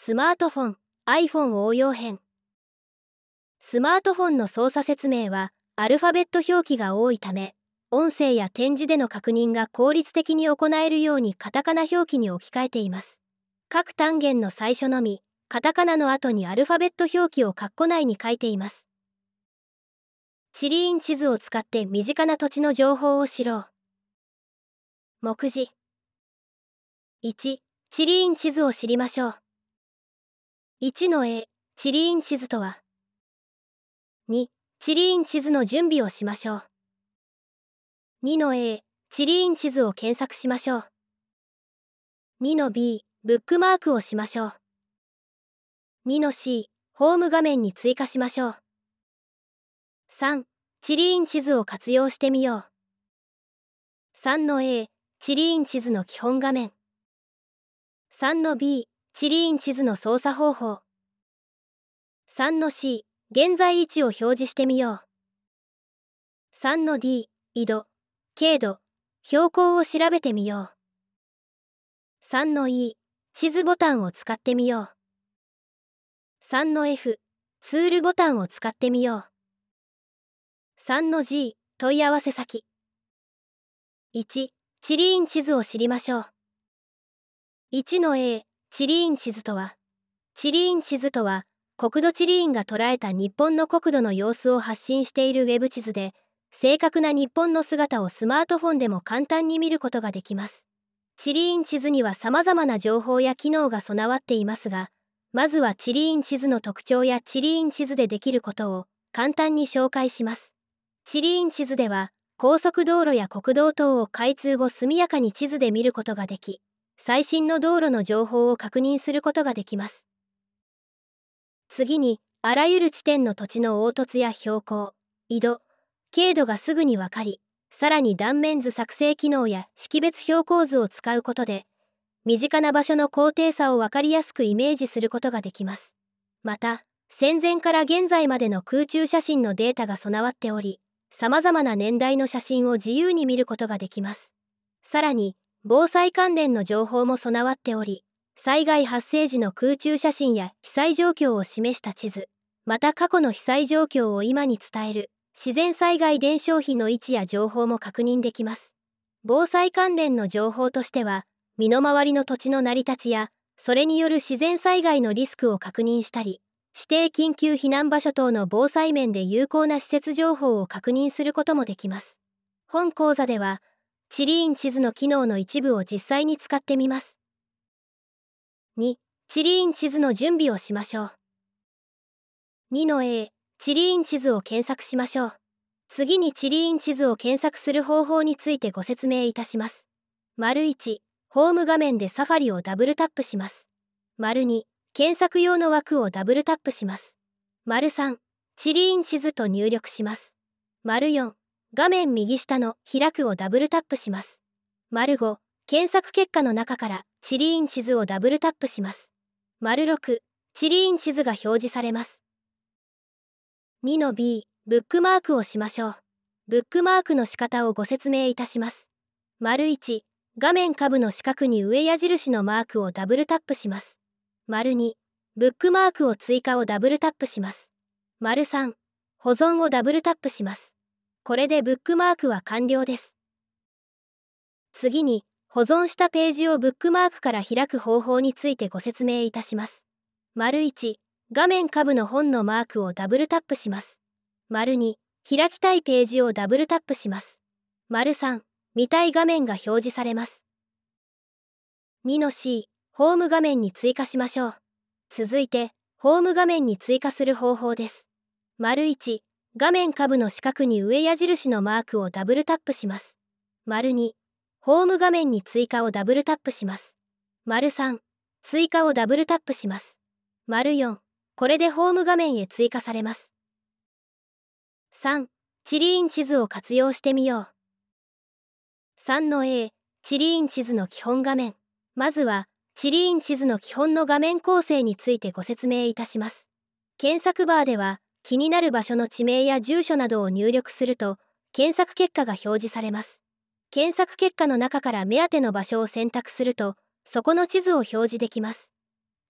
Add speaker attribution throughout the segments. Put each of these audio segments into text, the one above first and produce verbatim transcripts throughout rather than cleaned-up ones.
Speaker 1: スマートフォン、iPhone 応用編。スマートフォンの操作説明はアルファベット表記が多いため、音声や点字での確認が効率的に行えるようにカタカナ表記に置き換えています。各単元の最初のみ、カタカナの後にアルファベット表記を括弧内に書いています。地理院地図を使って身近な土地の情報を知ろう。目次。いち、地理院地図を知りましょう。いちの A、地理院地図とは。に、地理院地図の準備をしましょう。にの A、地理院地図を検索しましょう。にの B、ブックマークをしましょう。にの C、ホーム画面に追加しましょう。さん、地理院地図を活用してみよう。さんの A、地理院地図の基本画面。さんの B、地理院地図の操作方法。さんの C、現在位置を表示してみよう。さんの D、緯度、経度、標高を調べてみよう。さんの E、地図ボタンを使ってみよう。さんの F、ツールボタンを使ってみよう。さんの G、問い合わせ先。いち、地理院地図を知りましょう。いちの A、地理院地図とは。地理院地図とは、国土地理院が捉えた日本の国土の様子を発信しているウェブ地図で、正確な日本の姿をスマートフォンでも簡単に見ることができます。地理院地図には様々な情報や機能が備わっていますが、まずは地理院地図の特徴や地理院地図でできることを簡単に紹介します。地理院地図では、高速道路や国道等を開通後速やかに地図で見ることができ、最新の道路の情報を確認することができます。次に、あらゆる地点の土地の凹凸や標高、緯度、経度がすぐにわかり、さらに断面図作成機能や識別標高図を使うことで、身近な場所の高低差をわかりやすくイメージすることができます。また、戦前から現在までの空中写真のデータが備わっており、様々な年代の写真を自由に見ることができます。さらに、防災関連の情報も備わっており、災害発生時の空中写真や被災状況を示した地図、また過去の被災状況を今に伝える自然災害伝承碑の位置や情報も確認できます。防災関連の情報としては、身の回りの土地の成り立ちや、それによる自然災害のリスクを確認したり、指定緊急避難場所等の防災面で有効な施設情報を確認することもできます。本講座では、地理院地図の機能の一部を実際に使ってみます。に、地理院地図の準備をしましょう。にの A、地理院地図を検索しましょう。次に地理院地図を検索する方法についてご説明いたします。いち、ホーム画面でサファリをダブルタップします。に、検索用の枠をダブルタップします。さん、地理院地図と入力します。よん、画面右下の開くをダブルタップします。ご、検索結果の中から地理院地図をダブルタップします。ろく、地理院地図が表示されます。にの B、ブックマークをしましょう。ブックマークの仕方をご説明いたします。いち、画面下部の四角に上矢印のマークをダブルタップします。に、ブックマークを追加をダブルタップします。さん、保存をダブルタップします。これでブックマークは完了です。次に、保存したページをブックマークから開く方法についてご説明いたします。いち、画面下部の本のマークをダブルタップします。に、開きたいページをダブルタップします。さん、見たい画面が表示されます。にの C、ホーム画面に追加しましょう。続いて、ホーム画面に追加する方法です。いち、画面下部の四角に上矢印のマークをダブルタップします。に、ホーム画面に追加をダブルタップします。さん、追加をダブルタップします。よん、これでホーム画面へ追加されます。さん、地理院地図を活用してみよう。さんの A、地理院地図の基本画面。まずは、地理院地図の基本の画面構成についてご説明いたします。検索バーでは、気になる場所の地名や住所などを入力すると、検索結果が表示されます。検索結果の中から目当ての場所を選択すると、そこの地図を表示できます。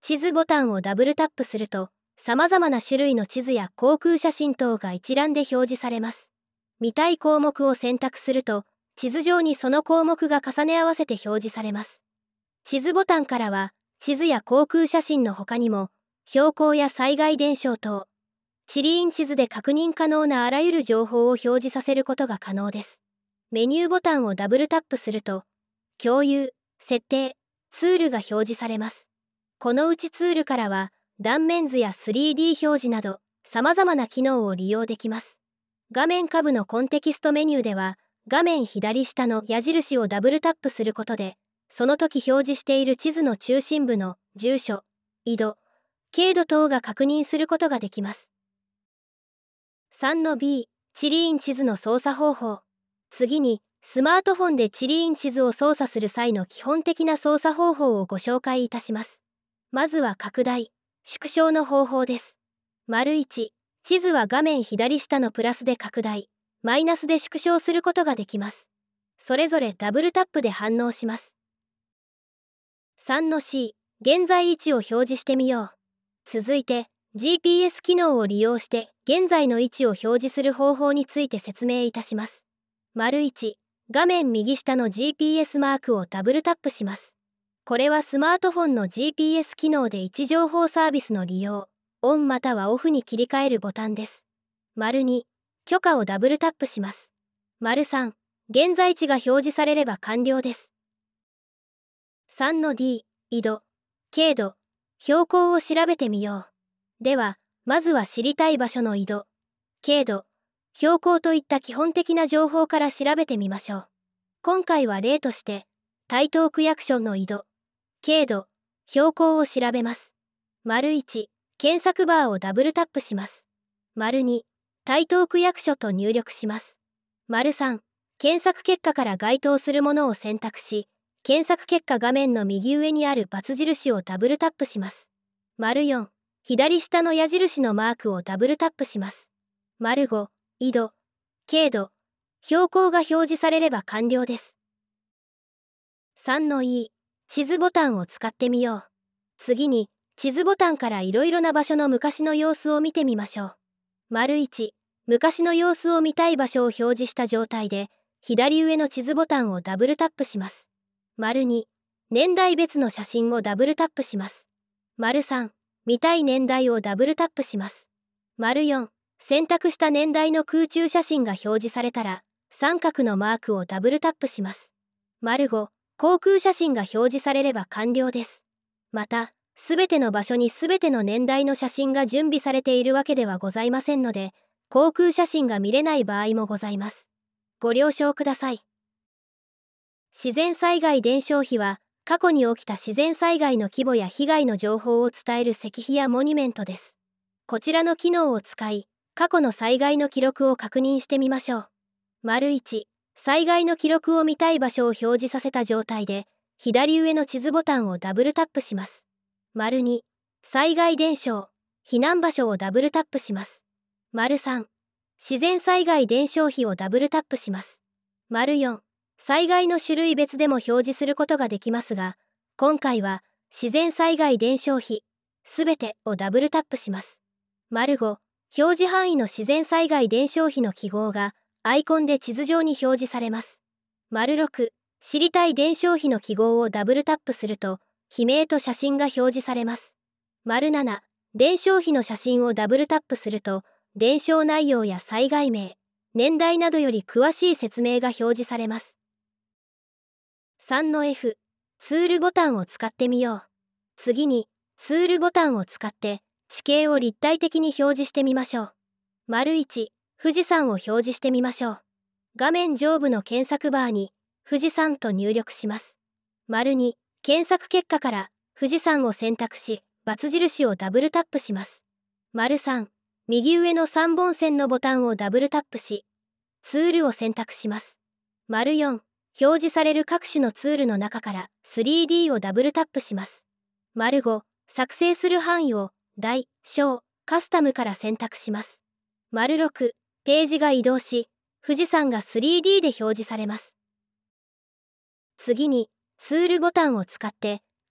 Speaker 1: 地図ボタンをダブルタップすると、様々な種類の地図や航空写真等が一覧で表示されます。見たい項目を選択すると、地図上にその項目が重ね合わせて表示されます。地図ボタンからは、地図や航空写真の他にも、標高や災害伝承等、地理院地図で確認可能なあらゆる情報を表示させることが可能です。メニューボタンをダブルタップすると、共有、設定、ツールが表示されます。このうちツールからは、断面図や スリーディー 表示など、様々な機能を利用できます。画面下部のコンテキストメニューでは、画面左下の矢印をダブルタップすることで、その時表示している地図の中心部の住所、緯度、経度等が確認することができます。さんのビー、地理院地図の操作方法。次に、スマートフォンで地理院地図を操作する際の基本的な操作方法をご紹介いたします。まずは拡大、縮小の方法です。いち、地図は画面左下のプラスで拡大、マイナスで縮小することができます。それぞれダブルタップで反応します。さんのシー、現在位置を表示してみよう。続いて、ジーピーエス 機能を利用して現在の位置を表示する方法について説明いたします。いち、画面右下の ジーピーエス マークをダブルタップします。これはスマートフォンの ジーピーエス 機能で位置情報サービスの利用、オンまたはオフに切り替えるボタンです。に、許可をダブルタップします。さん、現在地が表示されれば完了です。さんのディー、緯度、経度、標高を調べてみよう。では、まずは知りたい場所の緯度、経度、標高といった基本的な情報から調べてみましょう。今回は例として、台東区役所の緯度、経度、標高を調べます。いち、検索バーをダブルタップします。に、台東区役所と入力します。さん、検索結果から該当するものを選択し、検索結果画面の右上にある×印をダブルタップします。よん、左下の矢印のマークをダブルタップします。ご、緯度、経度、標高が表示されれば完了です。さんのイー、地図ボタンを使ってみよう。次に、地図ボタンからいろいろな場所の昔の様子を見てみましょう。いち、昔の様子を見たい場所を表示した状態で、左上の地図ボタンをダブルタップします。に、年代別の写真をダブルタップします。さん、見たい年代をダブルタップします。よん、選択した年代の空中写真が表示されたら、三角のマークをダブルタップします。ご、航空写真が表示されれば完了です。また、すべての場所にすべての年代の写真が準備されているわけではございませんので、航空写真が見れない場合もございます。ご了承ください。自然災害伝承碑は、過去に起きた自然災害の規模や被害の情報を伝える石碑やモニュメントです。こちらの機能を使い、過去の災害の記録を確認してみましょう。いち、災害の記録を見たい場所を表示させた状態で、左上の地図ボタンをダブルタップします。に、災害伝承、避難場所をダブルタップします。さん、自然災害伝承碑をダブルタップします。よん、災害の種類別でも表示することができますが、今回は自然災害伝承碑、すべてをダブルタップします。ご、表示範囲の自然災害伝承碑の記号がアイコンで地図上に表示されます。ろく、知りたい伝承碑の記号をダブルタップすると、碑名と写真が表示されます。なな、伝承碑の写真をダブルタップすると、伝承内容や災害名、年代などより詳しい説明が表示されます。さんのエフ、ツールボタンを使ってみよう。次に、ツールボタンを使って、地形を立体的に表示してみましょう。いち、富士山を表示してみましょう。画面上部の検索バーに、富士山と入力します。に、検索結果から富士山を選択し、×印をダブルタップします。さん、右上のさんぼん線のボタンをダブルタップし、ツールを選択します。よん、表示される各種のツールの中から スリーディー をダブルタップします。ご、作成する範囲を大、小、カスタムから選択します。ろく、ページが移動し、富士山が スリーディー で表示されます。次に、ツールボタンを使って、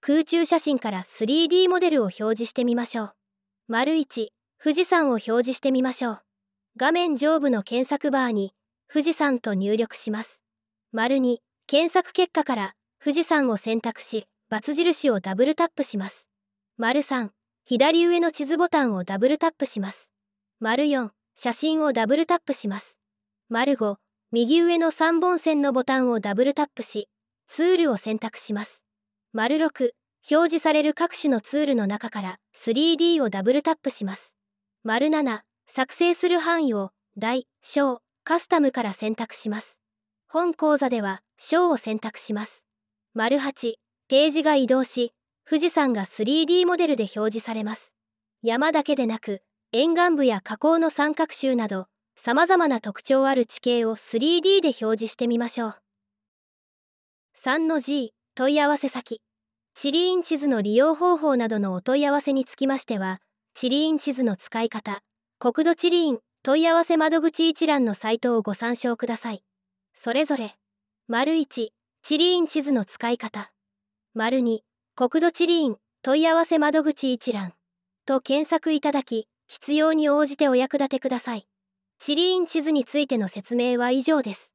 Speaker 1: 空中写真から スリーディー モデルを表示してみましょう。丸いち、富士山を表示してみましょう。画面上部の検索バーに富士山と入力します。丸に、検索結果から富士山を選択し、×印をダブルタップします。丸さん、左上の地図ボタンをダブルタップします。丸よん、写真をダブルタップします。丸ご、右上のさんぼん線のボタンをダブルタップし、ツールを選択します。丸ろく、表示される各種のツールの中から スリーディー をダブルタップします。丸なな、作成する範囲を大、小、カスタムから選択します。本講座では小を選択します。丸はち、ページが移動し、富士山が スリーディー モデルで表示されます。山だけでなく、沿岸部や河口の三角州など、様々な特徴ある地形を スリーディー で表示してみましょう。さんのジー、問い合わせ先。地理院地図の利用方法などのお問い合わせにつきましては、地理院地図の使い方、国土地理院問い合わせ窓口一覧のサイトをご参照ください。それぞれ、丸いち、地理院地図の使い方。丸に、国土地理院問い合わせ窓口一覧と検索いただき、必要に応じてお役立てください。地理院地図についての説明は以上です。